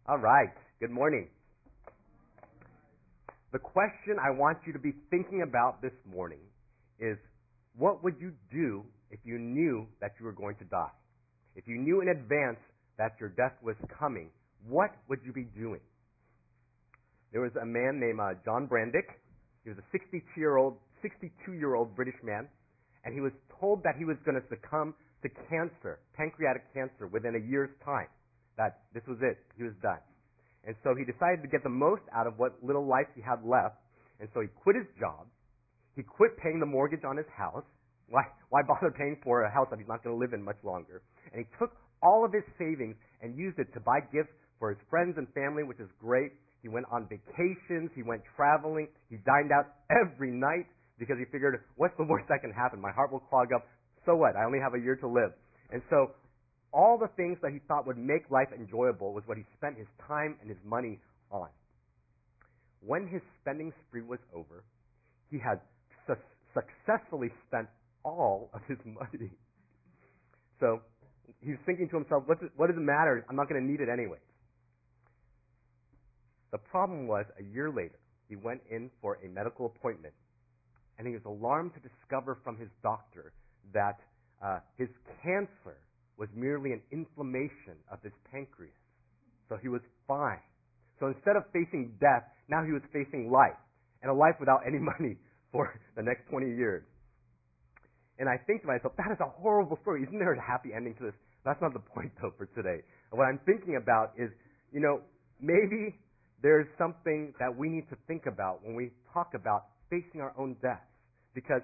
All right. Good morning. The question I want you to be thinking about this morning is, what would you do if you knew that you were going to die? If you knew in advance that your death was coming, what would you be doing? There was a man named John Brandick. He was a 62-year-old British man, and he was told that he was going to succumb to cancer, pancreatic cancer, within a year's time. That this was it. He was done. And so he decided to get the most out of what little life he had left, and so he quit his job. He quit paying the mortgage on his house. Why bother paying for a house that he's not going to live in much longer? And he took all of his savings and used it to buy gifts for his friends and family, which is great. He went on vacations. He went traveling. He dined out every night because he figured, what's the worst that can happen? My heart will clog up. So what? I only have a year to live. And so all the things that he thought would make life enjoyable was what he spent his time and his money on. When his spending spree was over, he had successfully spent all of his money. So he's thinking to himself, what does it matter? I'm not going to need it anyway. The problem was, a year later, he went in for a medical appointment, and he was alarmed to discover from his doctor that his cancer was merely an inflammation of his pancreas. So he was fine. So instead of facing death, now he was facing life, and a life without any money for the next 20 years. And I think to myself, that is a horrible story. Isn't there a happy ending to this? That's not the point, though, for today. What I'm thinking about is, maybe there's something that we need to think about when we talk about facing our own death. Because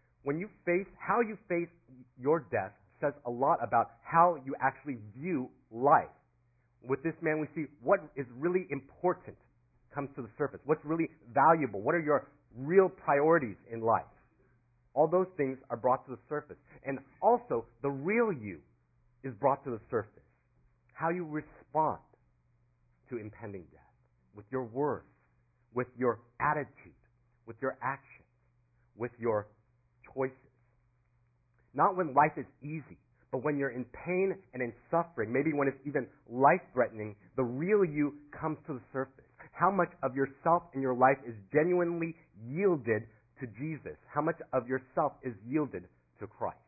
how you face your death says a lot about how you actually view life. With this man, we see what is really important comes to the surface. What's really valuable? What are your real priorities in life? All those things are brought to the surface. And also, the real you is brought to the surface. How you respond to impending death. With your words, with your attitude, with your actions, with your choices. Not when life is easy, but when you're in pain and in suffering, maybe when it's even life-threatening, the real you comes to the surface. How much of yourself in your life is genuinely yielded to Jesus? How much of yourself is yielded to Christ?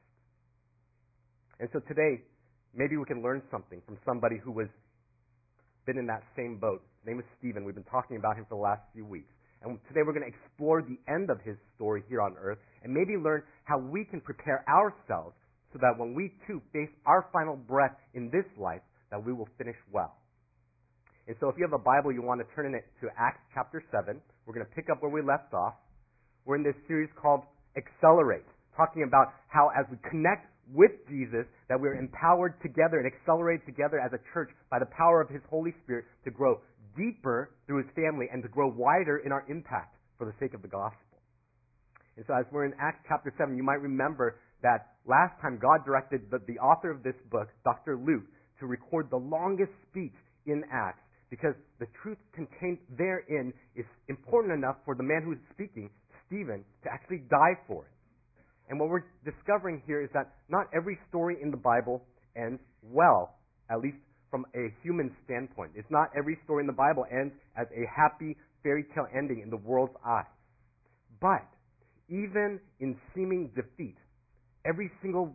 And so today, maybe we can learn something from somebody who was been in that same boat. His name is Stephen. We've been talking about him for the last few weeks. And today we're going to explore the end of his story here on earth and maybe learn how we can prepare ourselves so that when we too face our final breath in this life, that we will finish well. And so if you have a Bible, you want to turn in it to Acts chapter 7. We're going to pick up where we left off. We're in this series called Accelerate, talking about how as we connect with Jesus, that we're empowered together and accelerated together as a church by the power of His Holy Spirit to grow deeper through His family and to grow wider in our impact for the sake of the gospel. And so as we're in Acts chapter 7, you might remember that last time God directed the author of this book, Dr. Luke, to record the longest speech in Acts because the truth contained therein is important enough for the man who is speaking, Stephen, to actually die for it. And what we're discovering here is that not every story in the Bible ends well, at least from a human standpoint. It's not every story in the Bible ends as a happy fairy tale ending in the world's eyes. But even in seeming defeat, every single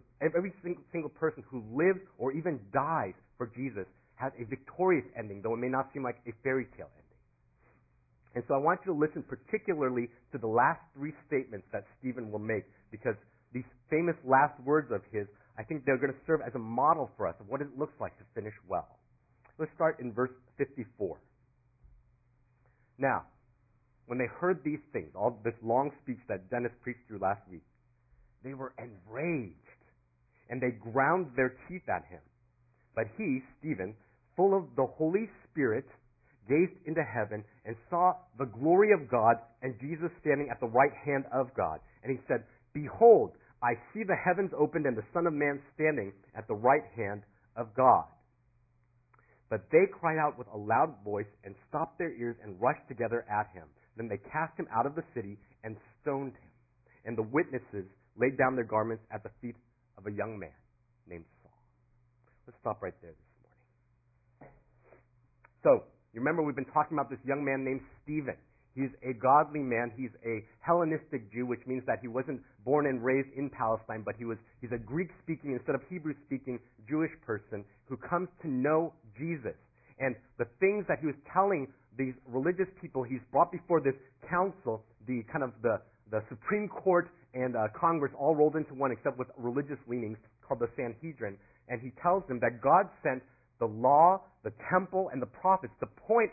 person who lives or even dies for Jesus has a victorious ending, though it may not seem like a fairy tale ending. And so I want you to listen particularly to the last three statements that Stephen will make, because these famous last words of his, I think they're going to serve as a model for us of what it looks like to finish well. Let's start in verse 54. Now, when they heard these things, all this long speech that Dennis preached through last week, they were enraged, and they ground their teeth at him. But he, Stephen, full of the Holy Spirit, gazed into heaven and saw the glory of God and Jesus standing at the right hand of God. And he said, "Behold, I see the heavens opened and the Son of Man standing at the right hand of God." But they cried out with a loud voice and stopped their ears and rushed together at him. Then they cast him out of the city and stoned him. And the witnesses laid down their garments at the feet of a young man named Saul. Let's stop right there this morning. So, you remember we've been talking about this young man named Stephen. He's a godly man. He's a Hellenistic Jew, which means that he wasn't born and raised in Palestine, but he's a Greek-speaking instead of Hebrew-speaking Jewish person who comes to know Jesus. And the things that he was telling these religious people, he's brought before this council, the Supreme Court and Congress all rolled into one except with religious leanings, called the Sanhedrin. And he tells them that God sent the law, the temple, and the prophets to point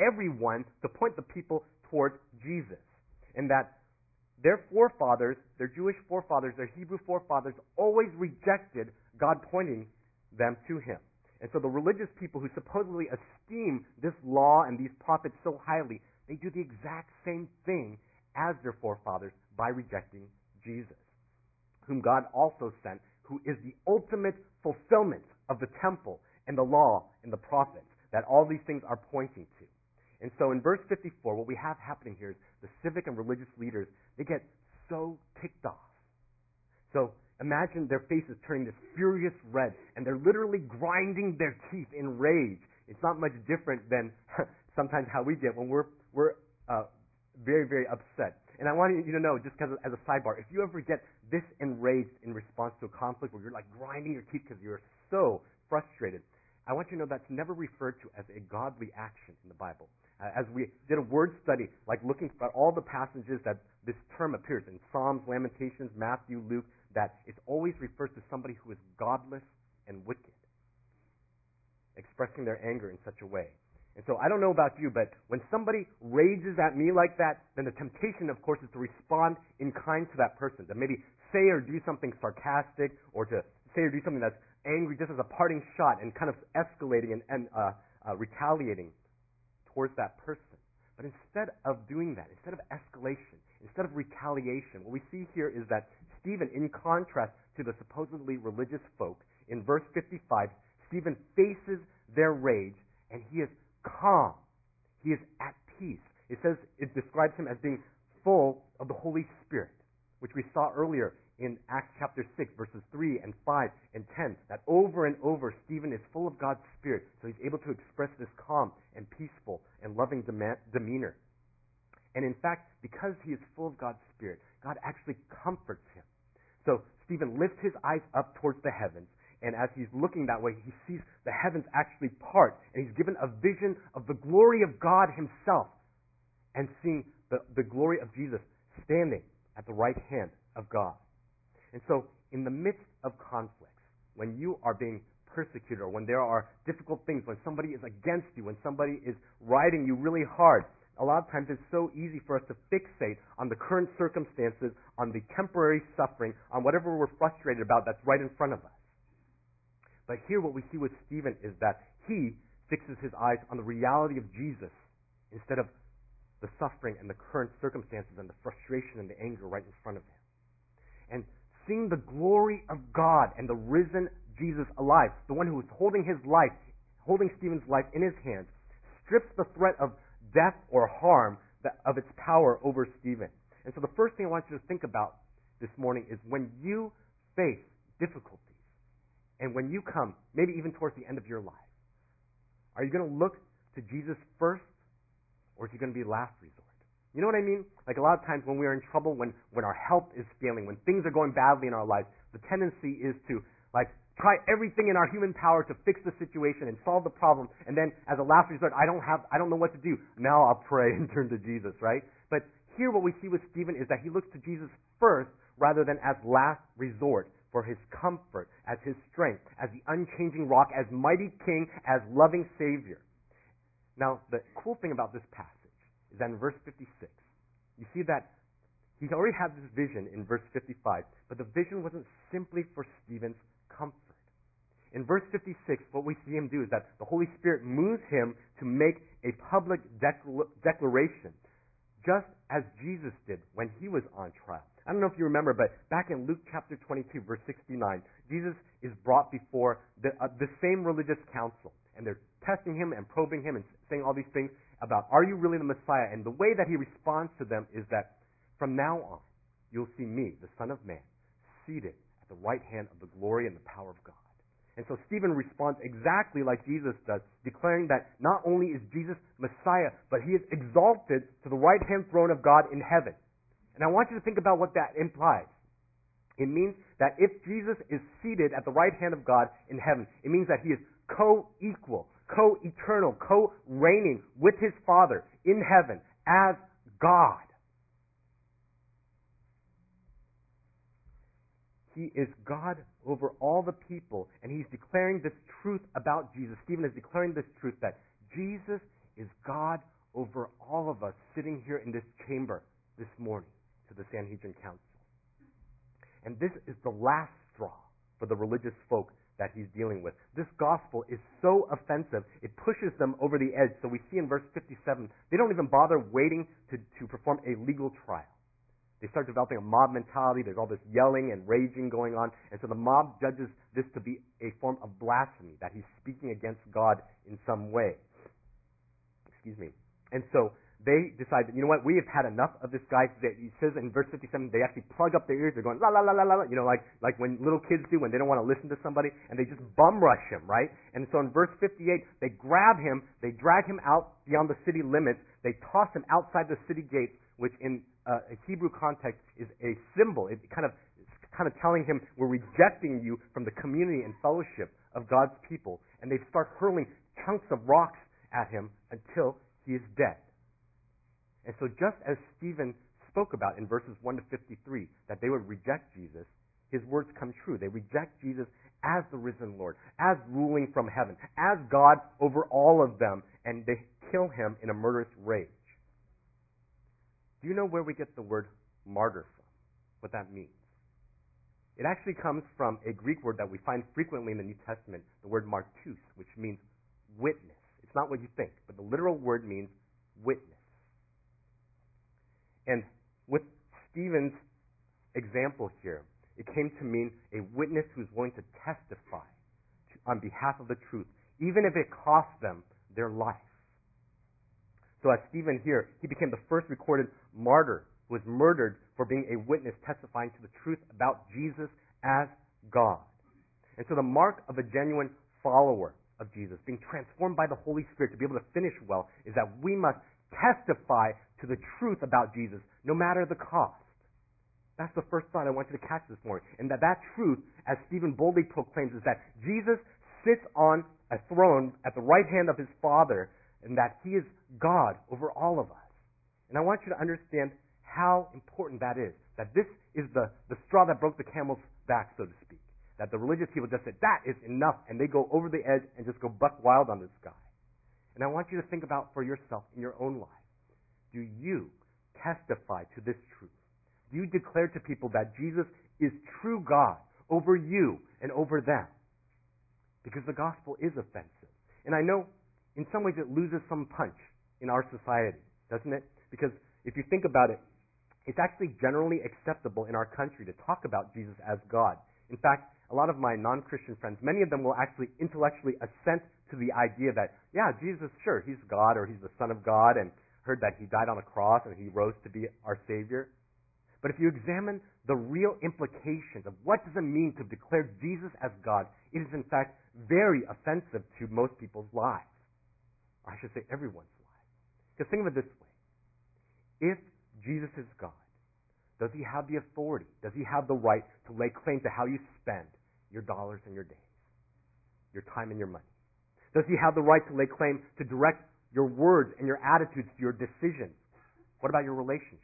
the people towards Jesus. And that their forefathers, their Jewish forefathers, their Hebrew forefathers, always rejected God pointing them to him. And so the religious people who supposedly esteem this law and these prophets so highly, they do the exact same thing as their forefathers by rejecting Jesus, whom God also sent, who is the ultimate fulfillment of the temple and the law and the prophets that all these things are pointing to. And so in verse 54, what we have happening here is the civic and religious leaders, they get so ticked off. So imagine their faces turning this furious red, and they're literally grinding their teeth in rage. It's not much different than sometimes how we get when we're very, very upset. And I want you to know, just as a sidebar, if you ever get this enraged in response to a conflict where you're like grinding your teeth because you're so frustrated, I want you to know that's never referred to as a godly action in the Bible. As we did a word study, like looking at all the passages that this term appears in, Psalms, Lamentations, Matthew, Luke, that it always refers to somebody who is godless and wicked, expressing their anger in such a way. And so I don't know about you, but when somebody rages at me like that, then the temptation, of course, is to respond in kind to that person, to maybe say or do something sarcastic, or to say or do something that's angry just as a parting shot and kind of escalating and retaliating towards that person. But instead of doing that, instead of escalation, instead of retaliation, what we see here is that Stephen, in contrast to the supposedly religious folk, in verse 55, Stephen faces their rage and he is calm. He is at peace. It describes him as being full of the Holy Spirit, which we saw earlier in Acts chapter 6, verses 3 and 5 and 10, that over and over Stephen is full of God's Spirit, so he's able to express this calm and peaceful and loving demeanor. And in fact, because he is full of God's Spirit, God actually comforts him. So Stephen lifts his eyes up towards the heavens, and as he's looking that way, he sees the heavens actually part, and he's given a vision of the glory of God himself, and seeing the glory of Jesus standing at the right hand of God. And so, in the midst of conflicts, when you are being persecuted, or when there are difficult things, when somebody is against you, when somebody is riding you really hard, a lot of times it's so easy for us to fixate on the current circumstances, on the temporary suffering, on whatever we're frustrated about that's right in front of us. But here what we see with Stephen is that he fixes his eyes on the reality of Jesus instead of the suffering and the current circumstances and the frustration and the anger right in front of him. And seeing the glory of God and the risen Jesus alive, the one who is holding Stephen's life in his hands, strips the threat of death or harm of its power over Stephen. And so the first thing I want you to think about this morning is when you face difficulties, and when you come, maybe even towards the end of your life, are you going to look to Jesus first, or is he going to be last resort? You know what I mean? Like a lot of times when we are in trouble, when our health is failing, when things are going badly in our lives, the tendency is to try everything in our human power to fix the situation and solve the problem, and then as a last resort, I don't know what to do. Now I'll pray and turn to Jesus, right? But here what we see with Stephen is that he looks to Jesus first rather than as last resort for his comfort, as his strength, as the unchanging rock, as mighty king, as loving Savior. Now, the cool thing about this passage is that in verse 56, you see that he already had this vision in verse 55, but the vision wasn't simply for Stephen's comfort. In verse 56, what we see him do is that the Holy Spirit moves him to make a public declaration, just as Jesus did when he was on trial. I don't know if you remember, but back in Luke chapter 22, verse 69, Jesus is brought before the same religious council, and they're testing him and probing him and saying all these things about, are you really the Messiah? And the way that he responds to them is that from now on, you'll see me, the Son of Man, seated at the right hand of the glory and the power of God. And so Stephen responds exactly like Jesus does, declaring that not only is Jesus Messiah, but he is exalted to the right-hand throne of God in heaven. And I want you to think about what that implies. It means that if Jesus is seated at the right hand of God in heaven, it means that he is co-equal, co-eternal, co-reigning with his Father in heaven as God. He is God over all the people, and he's declaring this truth about Jesus. Stephen is declaring this truth that Jesus is God over all of us sitting here in this chamber this morning to the Sanhedrin Council. And this is the last straw for the religious folk that he's dealing with. This gospel is so offensive, it pushes them over the edge. So we see in verse 57, they don't even bother waiting to perform a legal trial. They start developing a mob mentality. There's all this yelling and raging going on. And so the mob judges this to be a form of blasphemy, that he's speaking against God in some way. Excuse me. And so they decide that, you know what, we have had enough of this guy. He says in verse 57, they actually plug up their ears. They're going, la, la, la, la, la, like when little kids do when they don't want to listen to somebody, and they just bum rush him, right? And so in verse 58, they grab him, they drag him out beyond the city limits, they toss him outside the city gates, which in a Hebrew context is a symbol. It's kind of telling him, we're rejecting you from the community and fellowship of God's people. And they start hurling chunks of rocks at him until he is dead. And so just as Stephen spoke about in verses 1 to 53, that they would reject Jesus, his words come true. They reject Jesus as the risen Lord, as ruling from heaven, as God over all of them, and they kill him in a murderous rage. Do you know where we get the word martyr from? What that means? It actually comes from a Greek word that we find frequently in the New Testament, the word martus, which means witness. It's not what you think, but the literal word means witness. And with Stephen's example here, it came to mean a witness who's willing to testify on behalf of the truth, even if it costs them their life. So as Stephen here, he became the first recorded martyr who was murdered for being a witness testifying to the truth about Jesus as God. And so the mark of a genuine follower of Jesus, being transformed by the Holy Spirit to be able to finish well, is that we must testify to the truth about Jesus, no matter the cost. That's the first thought I want you to catch this morning. And that truth, as Stephen boldly proclaims, is that Jesus sits on a throne at the right hand of his Father, and that he is God over all of us. And I want you to understand how important that is. That this is the straw that broke the camel's back, so to speak. That the religious people just said, that is enough, and they go over the edge and just go buck wild on this guy. And I want you to think about for yourself in your own life. Do you testify to this truth? Do you declare to people that Jesus is true God over you and over them? Because the gospel is offensive. And I know in some ways it loses some punch in our society, doesn't it? Because if you think about it, it's actually generally acceptable in our country to talk about Jesus as God. In fact, a lot of my non-Christian friends, many of them will actually intellectually assent to the idea that, yeah, Jesus, sure, he's God or he's the Son of God, and heard that he died on a cross and he rose to be our Savior. But if you examine the real implications of what does it mean to declare Jesus as God, it is in fact very offensive to most people's lives. Or I should say everyone's lives. Because think of it this way. If Jesus is God, does he have the authority? Does he have the right to lay claim to how you spend your dollars and your days, your time and your money? Does he have the right to lay claim to direct your words and your attitudes, your decisions? What about your relationships?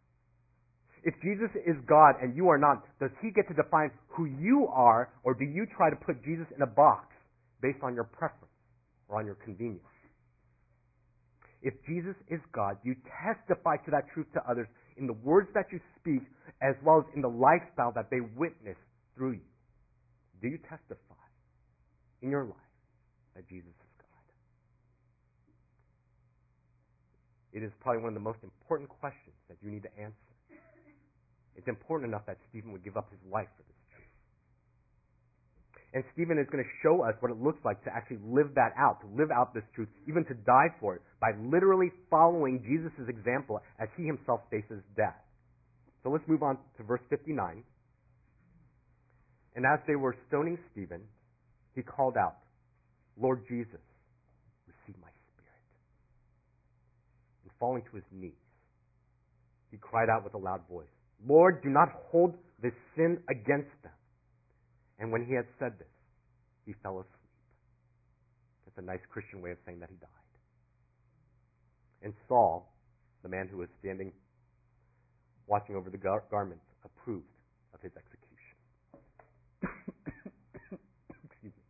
If Jesus is God and you are not, does he get to define who you are, or do you try to put Jesus in a box based on your preference or on your convenience? If Jesus is God, you testify to that truth to others in the words that you speak as well as in the lifestyle that they witness through you. Do you testify in your life that Jesus is God? It is probably one of the most important questions that you need to answer. It's important enough that Stephen would give up his life for this truth. And Stephen is going to show us what it looks like to actually live that out, to live out this truth, even to die for it, by literally following Jesus' example as he himself faces death. So let's move on to verse 59. And as they were stoning Stephen, he called out, Lord Jesus, receive my spirit. And falling to his knees, he cried out with a loud voice, Lord, do not hold this sin against them. And when he had said this, he fell asleep. That's a nice Christian way of saying that he died. And Saul, the man who was standing watching over the garments, approved of his execution. Excuse me.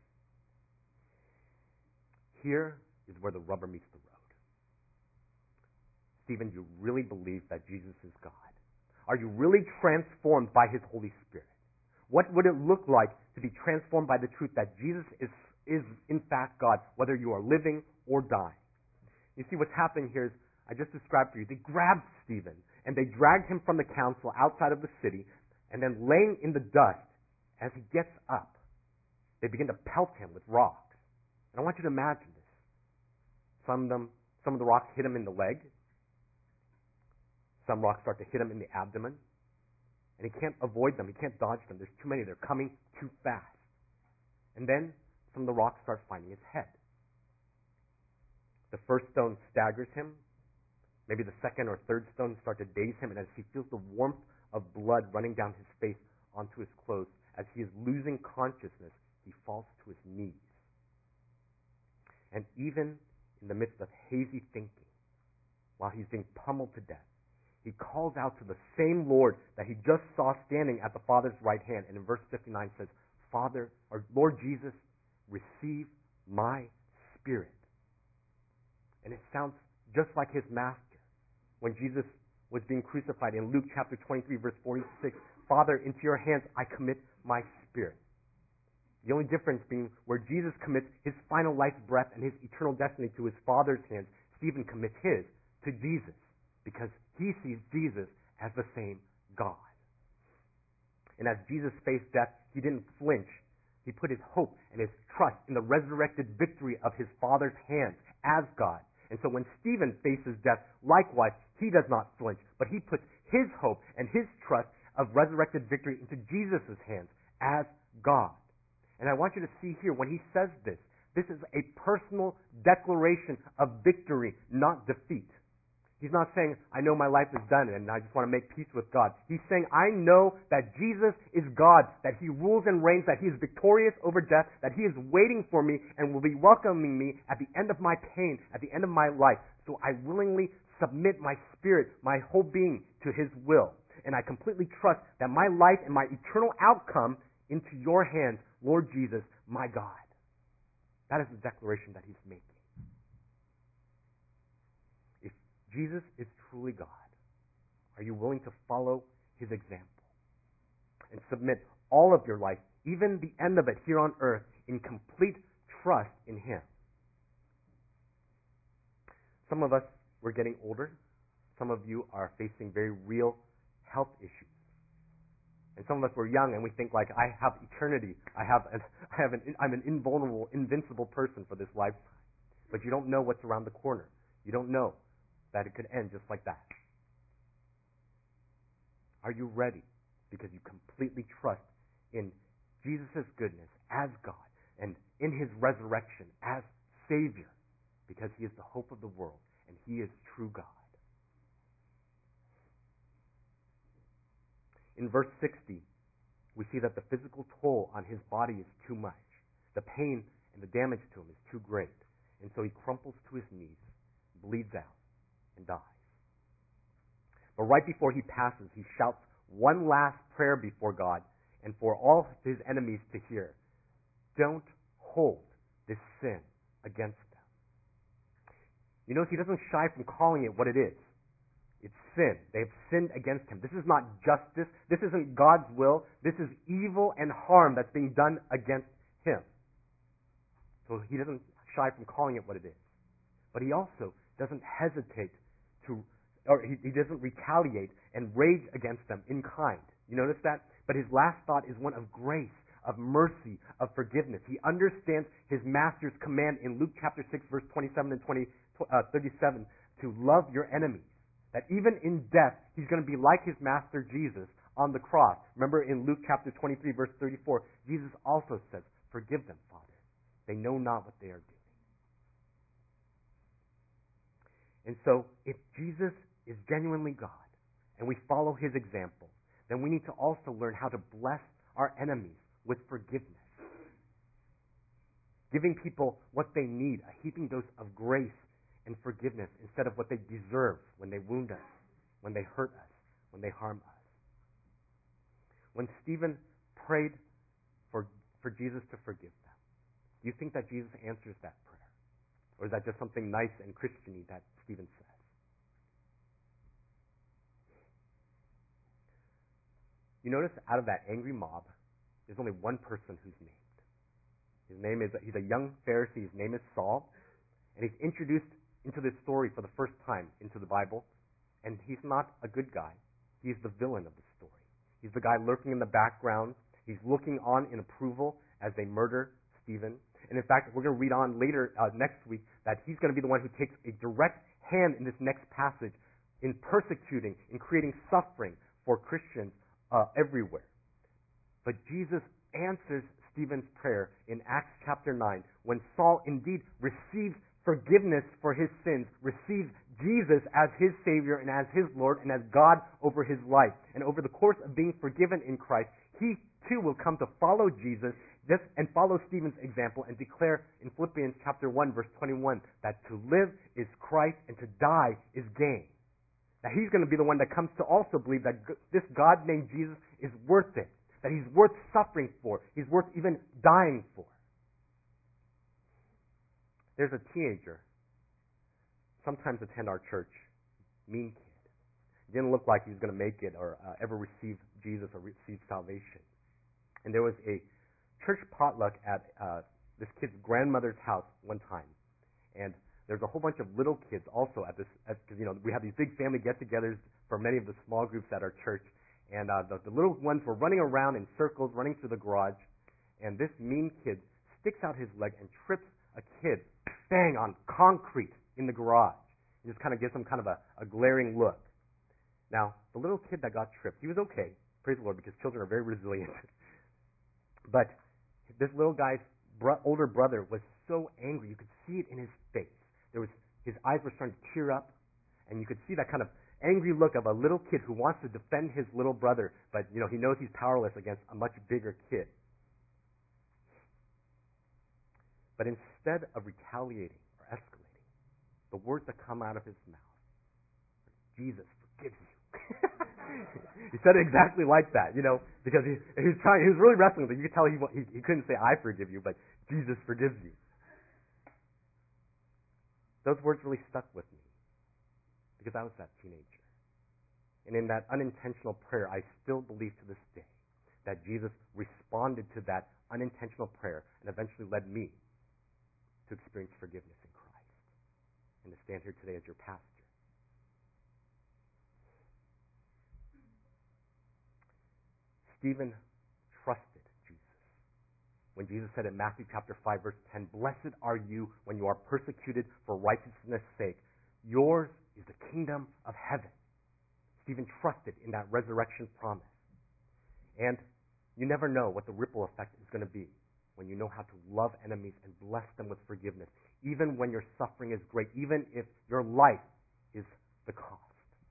Here is where the rubber meets the road. Stephen, do you really believe that Jesus is God? Are you really transformed by his Holy Spirit? What would it look like to be transformed by the truth that Jesus is in fact God, whether you are living or dying? You see, what's happening here is, I just described for you, they grabbed Stephen and they dragged him from the council outside of the city, and then laying in the dust, as he gets up, they begin to pelt him with rocks. And I want you to imagine this. Some of the rocks hit him in the leg. Some rocks start to hit him in the abdomen. And he can't avoid them. He can't dodge them. There's too many. They're coming too fast. And then some of the rocks start finding his head. The first stone staggers him. Maybe the second or third stone start to daze him. And as he feels the warmth of blood running down his face onto his clothes, as he is losing consciousness, he falls to his knees. And even in the midst of hazy thinking, while he's being pummeled to death, he calls out to the same Lord that he just saw standing at the Father's right hand. And in verse 59 says, Father, or Lord Jesus, receive my spirit. And it sounds just like his master. When Jesus was being crucified in Luke chapter 23, verse 46, Father, into your hands I commit my spirit. The only difference being where Jesus commits his final life's breath and his eternal destiny to his Father's hands, Stephen commits his to Jesus, because he sees Jesus as the same God. And as Jesus faced death, he didn't flinch. He put his hope and his trust in the resurrected victory of his Father's hands as God. And so when Stephen faces death, likewise, he does not flinch, but he puts his hope and his trust of resurrected victory into Jesus' hands as God. And I want you to see here, when he says this, this is a personal declaration of victory, not defeat. He's not saying, I know my life is done and I just want to make peace with God. He's saying, I know that Jesus is God, that he rules and reigns, that he is victorious over death, that he is waiting for me and will be welcoming me at the end of my pain, at the end of my life. So I willingly submit my spirit, my whole being to his will. And I completely trust that my life and my eternal outcome into your hands, Lord Jesus, my God. That is the declaration that he's making. If Jesus is truly God, are you willing to follow his example and submit all of your life, even the end of it here on earth, in complete trust in him? Some of us, we're getting older. Some of you are facing very real health issues. And some of us were young and we think like, I have eternity. I'm an invulnerable, invincible person for this lifetime. But you don't know what's around the corner. You don't know that it could end just like that. Are you ready? Because you completely trust in Jesus' goodness as God and in his resurrection as Savior, because he is the hope of the world and he is true God. In verse 60, we see that the physical toll on his body is too much. The pain and the damage to him is too great. And so he crumples to his knees, bleeds out, and dies. But right before he passes, he shouts one last prayer before God and for all his enemies to hear. Don't hold this sin against them. You notice he doesn't shy from calling it what it is. It's sin. They have sinned against him. This is not justice. This isn't God's will. This is evil and harm that's being done against him. So he doesn't shy from calling it what it is. But he also doesn't hesitate he doesn't retaliate and rage against them in kind. You notice that? But his last thought is one of grace, of mercy, of forgiveness. He understands his master's command in Luke chapter 6, verse 27 and 37, to love your enemies. That even in death, he's going to be like his master Jesus on the cross. Remember in Luke chapter 23, verse 34, Jesus also says, Forgive them, Father. They know not what they are doing. And so, if Jesus is genuinely God, and we follow his example, then we need to also learn how to bless our enemies with forgiveness. Giving people what they need, a heaping dose of grace and forgiveness instead of what they deserve when they wound us, when they hurt us, when they harm us. When Stephen prayed for Jesus to forgive them, do you think that Jesus answers that prayer? Or is that just something nice and Christian-y that Stephen says? You notice out of that angry mob, there's only one person who's named. He's a young Pharisee. His name is Saul. And he's introduced into this story for the first time into the Bible. And he's not a good guy. He's the villain of the story. He's the guy lurking in the background. He's looking on in approval as they murder Stephen. And in fact, we're going to read on later next week that he's going to be the one who takes a direct hand in this next passage in persecuting, in creating suffering for Christians everywhere. But Jesus answers Stephen's prayer in Acts chapter 9 when Saul indeed receives forgiveness for his sins, receives Jesus as his Savior and as his Lord and as God over his life. And over the course of being forgiven in Christ, he too will come to follow Jesus and follow Stephen's example and declare in Philippians chapter 1 verse 21 that to live is Christ and to die is gain. That he's going to be the one that comes to also believe that this God named Jesus is worth it. That he's worth suffering for. He's worth even dying for. There's a teenager, sometimes attend our church, mean kid. Didn't look like he was going to make it or ever receive Jesus or receive salvation. And there was a church potluck at this kid's grandmother's house one time. And there's a whole bunch of little kids also at this, because we have these big family get-togethers for many of the small groups at our church. And the little ones were running around in circles, running through the garage. And this mean kid sticks out his leg and trips a kid, bang, on concrete in the garage. And just kind of gives him kind of a glaring look. Now, the little kid that got tripped, he was okay, praise the Lord, because children are very resilient. But this little guy's older brother was so angry, you could see it in his face. His eyes were starting to tear up, and you could see that kind of angry look of a little kid who wants to defend his little brother, but he knows he's powerless against a much bigger kid. But instead of retaliating or escalating, the words that come out of his mouth are, Jesus forgives you. He said it exactly like that, because he was really wrestling with it. You could tell he couldn't say, I forgive you, but Jesus forgives you. Those words really stuck with me because I was that teenager. And in that unintentional prayer, I still believe to this day that Jesus responded to that unintentional prayer and eventually led me to experience forgiveness in Christ and to stand here today as your pastor. Stephen trusted Jesus. When Jesus said in Matthew chapter 5 verse 10, "Blessed are you when you are persecuted for righteousness' sake. Yours is the kingdom of heaven." Stephen trusted in that resurrection promise. And you never know what the ripple effect is going to be when you know how to love enemies and bless them with forgiveness, even when your suffering is great, even if your life is the cost.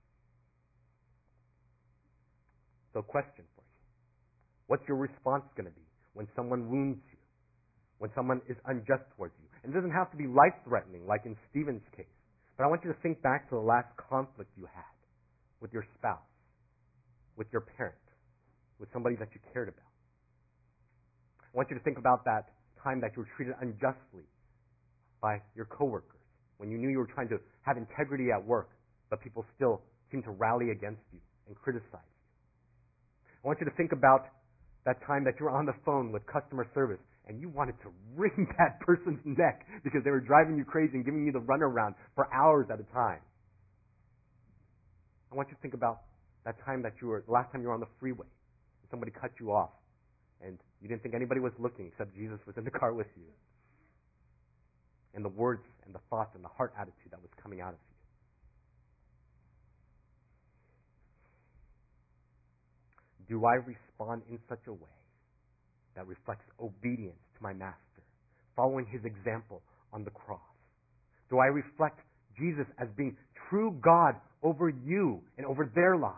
So question for you. What's your response going to be when someone wounds you, when someone is unjust towards you? And it doesn't have to be life-threatening like in Stephen's case. But I want you to think back to the last conflict you had with your spouse, with your parent, with somebody that you cared about. I want you to think about that time that you were treated unjustly by your coworkers, when you knew you were trying to have integrity at work, but people still seemed to rally against you and criticize you. I want you to think about that time that you were on the phone with customer service and you wanted to wring that person's neck because they were driving you crazy and giving you the runaround for hours at a time. I want you to think about that time the last time you were on the freeway and somebody cut you off and you didn't think anybody was looking except Jesus was in the car with you. And the words and the thoughts and the heart attitude that was coming out of you. Do I respond in such a way that reflects obedience to my master, following his example on the cross? Do I reflect Jesus as being true God over you and over their lives?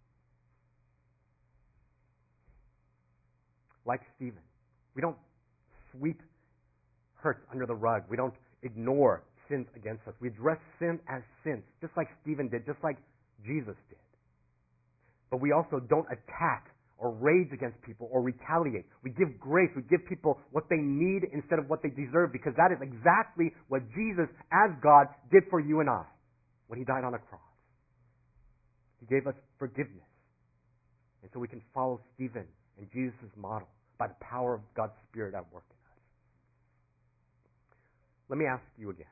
Like Stephen, we don't sweep hurts under the rug. We don't ignore sins against us. We address sin as sin, just like Stephen did, just like Jesus did. But we also don't attack or rage against people or retaliate. We give grace. We give people what they need instead of what they deserve, because that is exactly what Jesus, as God, did for you and I when he died on a cross. He gave us forgiveness. And so we can follow Stephen and Jesus' model by the power of God's Spirit at work in us. Let me ask you again.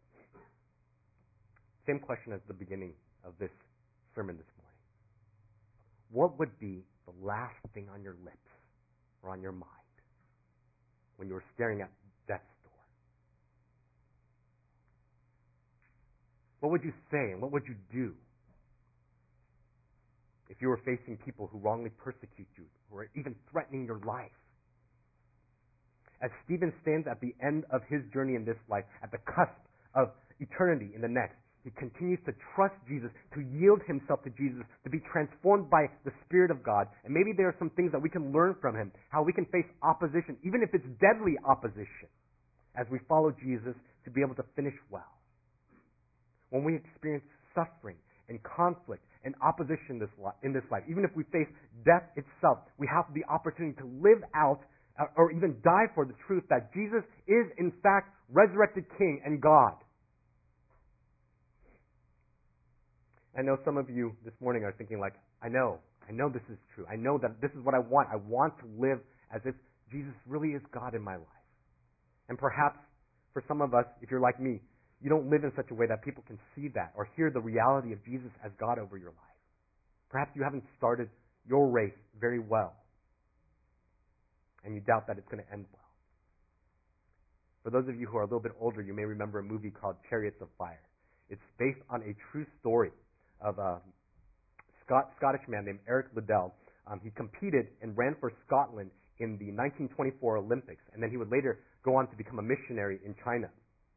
Same question as the beginning of this sermon this morning. What would be the last thing on your lips or on your mind when you were staring at death's door? What would you say and what would you do if you were facing people who wrongly persecute you, who are even threatening your life? As Stephen stands at the end of his journey in this life, at the cusp of eternity in the next, he continues to trust Jesus, to yield himself to Jesus, to be transformed by the Spirit of God. And maybe there are some things that we can learn from him, how we can face opposition, even if it's deadly opposition, as we follow Jesus, to be able to finish well. When we experience suffering and conflict and opposition in this life, even if we face death itself, we have the opportunity to live out or even die for the truth that Jesus is in fact resurrected King and God. I know some of you this morning are thinking like, I know this is true. I know that this is what I want. I want to live as if Jesus really is God in my life. And perhaps for some of us, if you're like me, you don't live in such a way that people can see that or hear the reality of Jesus as God over your life. Perhaps you haven't started your race very well, and you doubt that it's going to end well. For those of you who are a little bit older, you may remember a movie called Chariots of Fire. It's based on a true story of a Scottish man named Eric Liddell. He competed and ran for Scotland in the 1924 Olympics, and then he would later go on to become a missionary in China.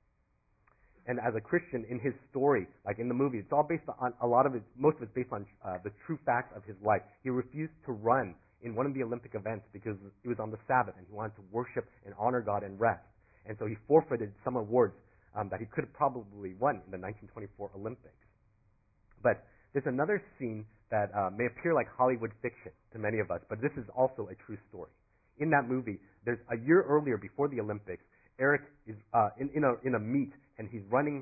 And as a Christian, in his story, like in the movie, it's all based on most of it's based on the true facts of his life. He refused to run in one of the Olympic events because it was on the Sabbath, and he wanted to worship and honor God and rest. And so he forfeited some awards that he could have probably won in the 1924 Olympics. But there's another scene that may appear like Hollywood fiction to many of us, but this is also a true story. In that movie, there's a year earlier, before the Olympics, Eric is in a meet, and he's running,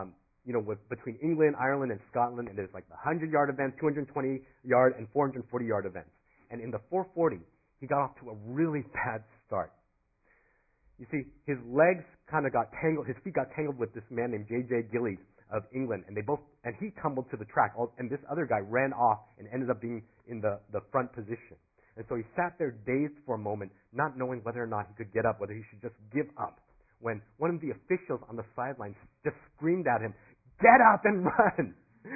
between England, Ireland, and Scotland, and there's like the 100-yard event, 220-yard, and 440-yard events. And in the 440, he got off to a really bad start. You see, his legs kind of got tangled, his feet got tangled with this man named J.J. Gillies of England, and he tumbled to the track, and this other guy ran off and ended up being in the front position. And so he sat there dazed for a moment, not knowing whether or not he could get up, whether he should just give up, when one of the officials on the sidelines just screamed at him, "Get up and run!"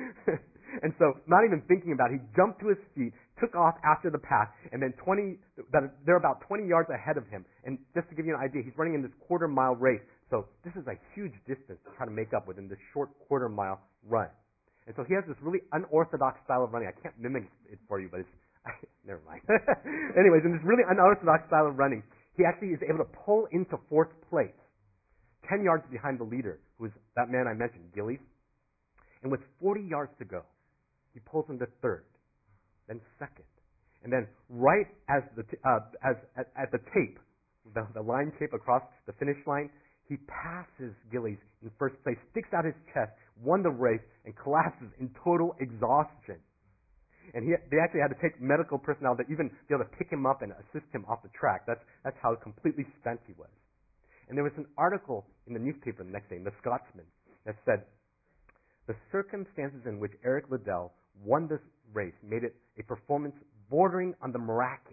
And so, not even thinking about it, he jumped to his feet, took off after the pack, and then they're about 20 yards ahead of him. And just to give you an idea, he's running in this quarter-mile race. So this is a huge distance to try to make up within this short quarter-mile run. And so he has this really unorthodox style of running. I can't mimic it for you, but it's never mind. Anyways, in this really unorthodox style of running, he actually is able to pull into fourth place, 10 yards behind the leader, who is that man I mentioned, Gillies. And with 40 yards to go, he pulls into third, then second, and then right as at the tape, the line tape across the finish line, he passes Gillies in first place, sticks out his chest, won the race, and collapses in total exhaustion. And they actually had to take medical personnel to even be able to pick him up and assist him off the track. That's how completely spent he was. And there was an article in the newspaper the next day, in the Scotsman, that said, "The circumstances in which Eric Liddell won this race made it a performance bordering on the miraculous.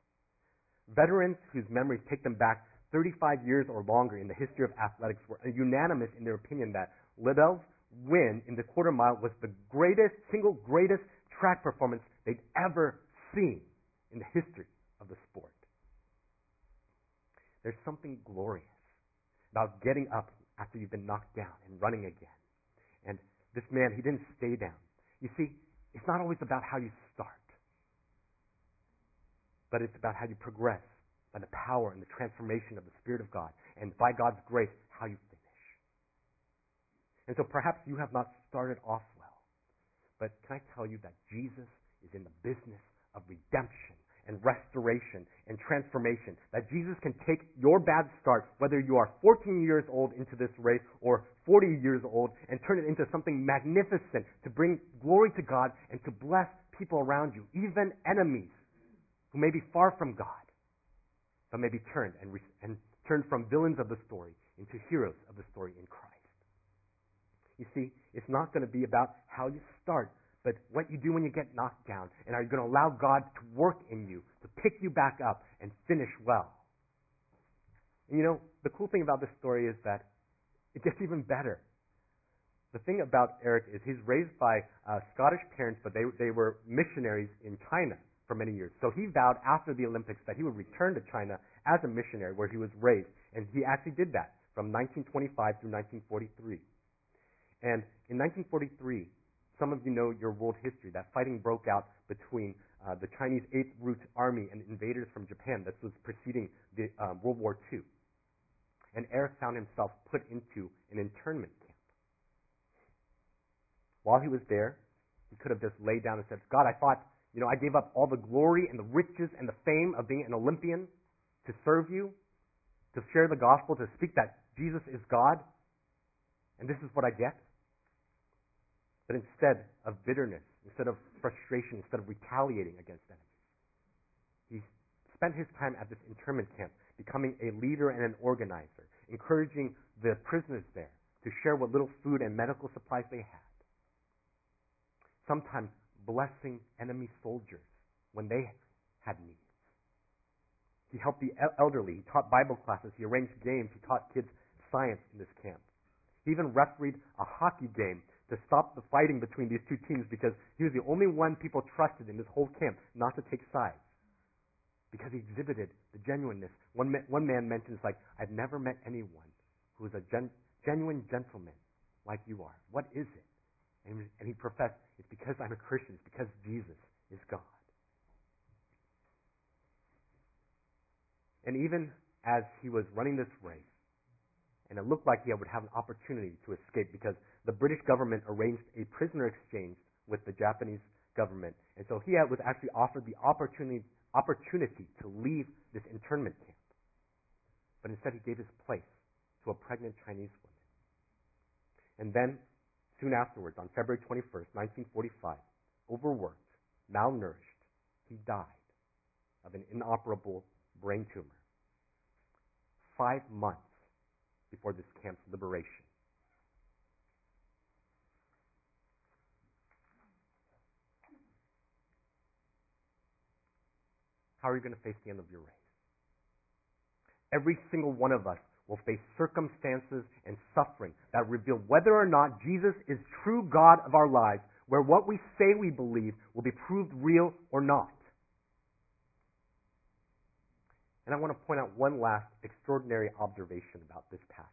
Veterans whose memories take them back 35 years or longer in the history of athletics were unanimous in their opinion that Liddell's win in the quarter mile was the single greatest track performance they'd ever seen in the history of the sport." There's something glorious about getting up after you've been knocked down and running again. And this man, he didn't stay down. You see, it's not always about how you start, but it's about how you progress by the power and the transformation of the Spirit of God, and by God's grace, how you finish. And so perhaps you have not started off well, but can I tell you that Jesus is in the business of redemption and restoration and transformation, that Jesus can take your bad start, whether you are 14 years old into this race or 40 years old, and turn it into something magnificent to bring glory to God and to bless people around you, even enemies who may be far from God, but may be turned and turned from villains of the story into heroes of the story in Christ. You see, it's not going to be about how you start, but what you do when you get knocked down, and are you going to allow God to work in you, to pick you back up and finish well? And you know, the cool thing about this story is that it gets even better. The thing about Eric is he's raised by Scottish parents, but they were missionaries in China for many years. So he vowed after the Olympics that he would return to China as a missionary where he was raised, and he actually did that from 1925 through 1943. And in 1943, some of you know your world history, that fighting broke out between the Chinese 8th Route Army and invaders from Japan that was preceding the World War II. And Eric found himself put into an internment camp. While he was there, he could have just laid down and said, God, I thought, I gave up all the glory and the riches and the fame of being an Olympian to serve you, to share the gospel, to speak that Jesus is God, and this is what I get? But instead of bitterness, instead of frustration, instead of retaliating against enemies, he spent his time at this internment camp becoming a leader and an organizer, encouraging the prisoners there to share what little food and medical supplies they had. Sometimes blessing enemy soldiers when they had needs. He helped the elderly. He taught Bible classes. He arranged games. He taught kids science in this camp. He even refereed a hockey game to stop the fighting between these two teams because he was the only one people trusted in this whole camp not to take sides. Because he exhibited the genuineness. One man mentions, I've never met anyone who is a genuine gentleman like you are. What is it? And he professed, it's because I'm a Christian. It's because Jesus is God. And even as he was running this race, and it looked like he would have an opportunity to escape because the British government arranged a prisoner exchange with the Japanese government. And so he was actually offered the opportunity to leave this internment camp. But instead he gave his place to a pregnant Chinese woman. And then, soon afterwards, on February 21st, 1945, overworked, malnourished, he died of an inoperable brain tumor. 5 months before this camp's liberation. How are you going to face the end of your race? Every single one of us will face circumstances and suffering that reveal whether or not Jesus is true God of our lives, where what we say we believe will be proved real or not. And I want to point out one last extraordinary observation about this passage.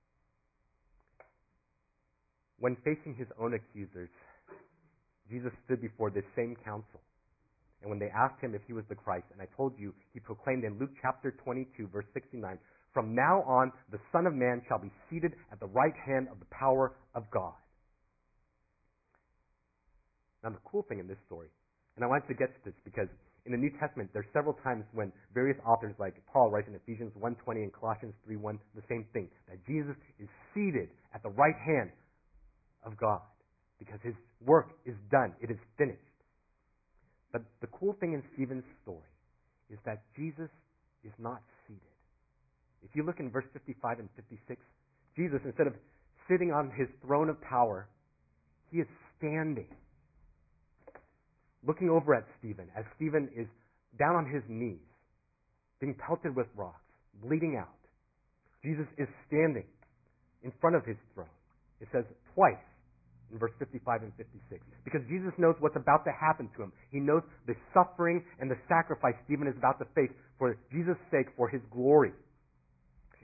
When facing his own accusers, Jesus stood before this same council. And when they asked him if he was the Christ, and I told you, he proclaimed in Luke chapter 22, verse 69, "From now on, the Son of Man shall be seated at the right hand of the power of God." Now, the cool thing in this story, and I wanted to get to this because in the New Testament, there's several times when various authors, like Paul writes in Ephesians 1:20 and Colossians 3:1, the same thing, that Jesus is seated at the right hand of God because his work is done. It is finished. But the cool thing in Stephen's story is that Jesus is not seated. If you look in verse 55 and 56, Jesus, instead of sitting on his throne of power, he is standing, looking over at Stephen as Stephen is down on his knees, being pelted with rocks, bleeding out. Jesus is standing in front of his throne. It says twice in verse 55 and 56. Because Jesus knows what's about to happen to him. He knows the suffering and the sacrifice Stephen is about to face for Jesus' sake, for his glory.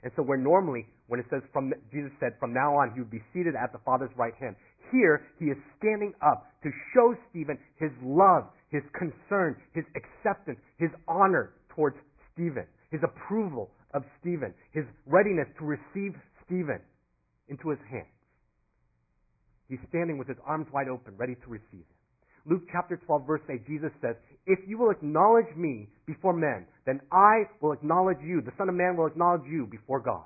And so where normally, when it says Jesus said from now on he would be seated at the Father's right hand, here he is standing up to show Stephen his love, his concern, his acceptance, his honor towards Stephen, his approval of Stephen, his readiness to receive Stephen into his hands. He's standing with his arms wide open, ready to receive him. Luke chapter 12, verse 8, Jesus says, if you will acknowledge me before men, then I will acknowledge you. The Son of Man will acknowledge you before God.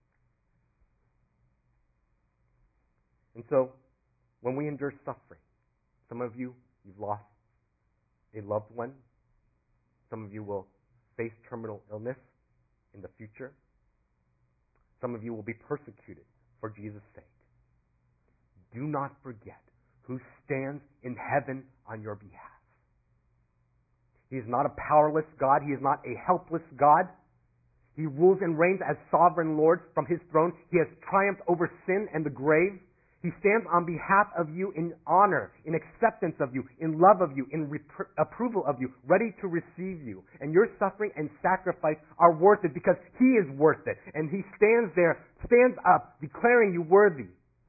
And so, when we endure suffering, some of you, you've lost a loved one. Some of you will face terminal illness in the future. Some of you will be persecuted for Jesus' sake. Do not forget who stands in heaven on your behalf. He is not a powerless God. He is not a helpless God. He rules and reigns as sovereign Lord from his throne. He has triumphed over sin and the grave. He stands on behalf of you in honor, in acceptance of you, in love of you, in approval of you, ready to receive you. And your suffering and sacrifice are worth it because he is worth it. And he stands there, stands up, declaring you worthy.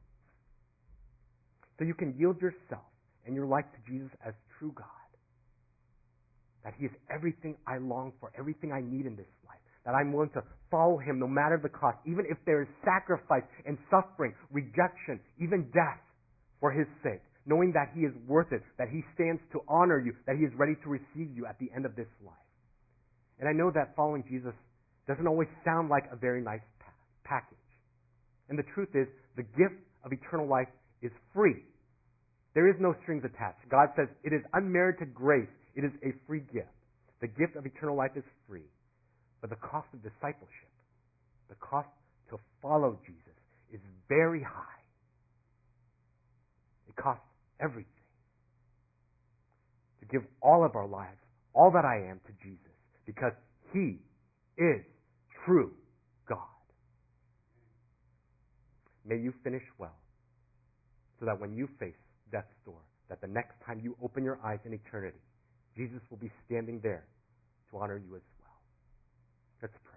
So you can yield yourself and your life to Jesus as true God. That he is everything I long for, everything I need in this life. That I'm willing to follow him no matter the cost, even if there is sacrifice and suffering, rejection, even death for his sake. Knowing that he is worth it, that he stands to honor you, that he is ready to receive you at the end of this life. And I know that following Jesus doesn't always sound like a very nice package. And the truth is, the gift of eternal life is free. There is no strings attached. God says it is unmerited grace. It is a free gift. The gift of eternal life is free. But the cost of discipleship, the cost to follow Jesus is very high. It costs everything. To give all of our lives, all that I am to Jesus, because he is true God. May you finish well, so that when you face death's door, that the next time you open your eyes in eternity, Jesus will be standing there to honor you as well. Let's pray.